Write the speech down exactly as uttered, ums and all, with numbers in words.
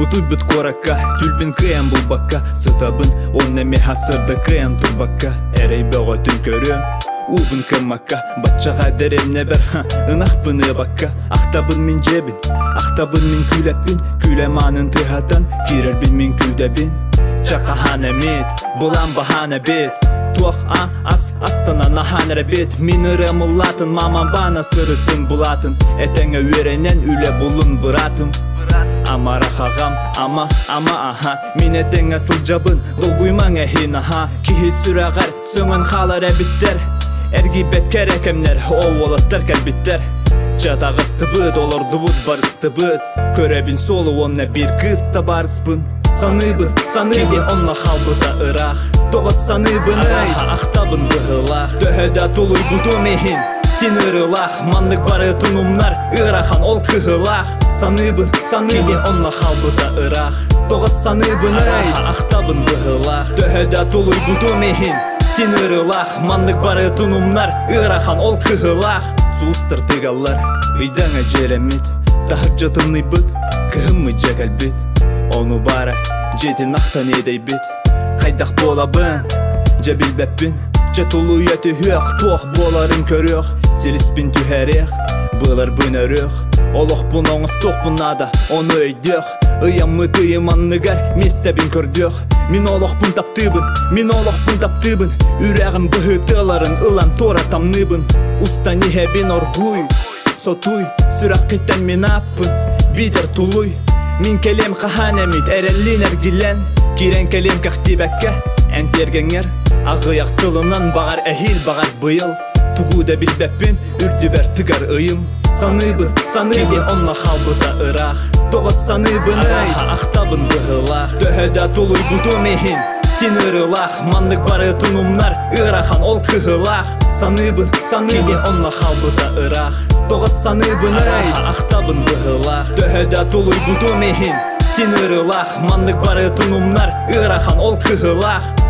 Утуйбыт коракка, түлбін кыян бұл бакка. Сытабын, он неме хасырды кыян турбакка. Әрей бөға түн көрем, убын кымакка. Батчаға дерем небер, ынақ бұны бакка. Ақтабын мен жебін, ақтабын мен күләппін. Күләманын тыхатан, кирербін мен күлдәбін. Чақа ханамет, бұлан бахана бет. Туақ а, ас, астана наханара бет. Мен ырым ұлатын, маман бана сырытын бұлатын. Әтәңі өренен үлі бұлын бұратым. Амара хағам, ама, ама, аха. Мен әтәңі сылжабын, долгуймаң әхин, аха. Кихи сүрағар, сөңін қалар әбіттер. Әргі бет кәрәкемнер, ол олаттар кәрбіттер. Жатағысты бұд, оларды бұд, барысты бұд. Көрәбін солы, онна бір қыста барыспын. Саныбын, саныбын, онна халбыта ырақ. Тоғыз саныбын, әй, ақтабын бұғылақ. Төхәді толуй бұду мехин, сен ырылақ. Мандық бары тұнымнар, ырақан ол кығылақ. Саныбын, саныбын, онна халбыта ырақ. Тоғыз саныбын, әй, ақтабын бұғылақ. Төхәді толуй бұду мехин, сен ырылақ. Мандық бары тұнымнар, ырақан ол кығылақ. Суыстыр тыгалар, үйдаңа жеремет. Тахық жатымны бұд, кығымы жәкәлбет. Onu bara, жетін ақтан едей бет. Қайдақ болабын, жа білбәппін. Жа тұлу еті хөк, тоқ боларын көрек. Селіспін түхәрек, бұлар бұнарек. Олық бұн оңыз тоқ бұнада, оны өйдек. Ұямы тыйыманныгар, местәбін көрдек. Мен олық бұн таптыбын, мен олық бұн таптыбын. Үрәғін бұғытыларын, ұлан тора тамныбын. Уста нехәбін оргуй, сотуй. Сүрақ қиттен мен аппын, бидер тулуй. Min kelem kahanemit erellin ergilen. Kiren kelem kahtibakka entергengер. Ağıyak sılından bağar ehil bağar bıyıl. Tuğuda bilbepin ürdüber tıgar ıyım. Sanıbın, sanıbın onunla halbıda ıraq. Toğız sanıbın ay, aqtabın bıhılaq. Töhədə tuluy budu mehin, sin ırılaq. Manlık barı tunumlar, ıraqan ol kıhılaq. Sanıbın, sanıbın onunla halbıda ıraq. Toğız sanıbın ay, aqtabın bıhılaq. Töhədə tuluy budu mehin, sin ırılaq. Manlık barı tunumlar, ıraqan ol kıhılaq.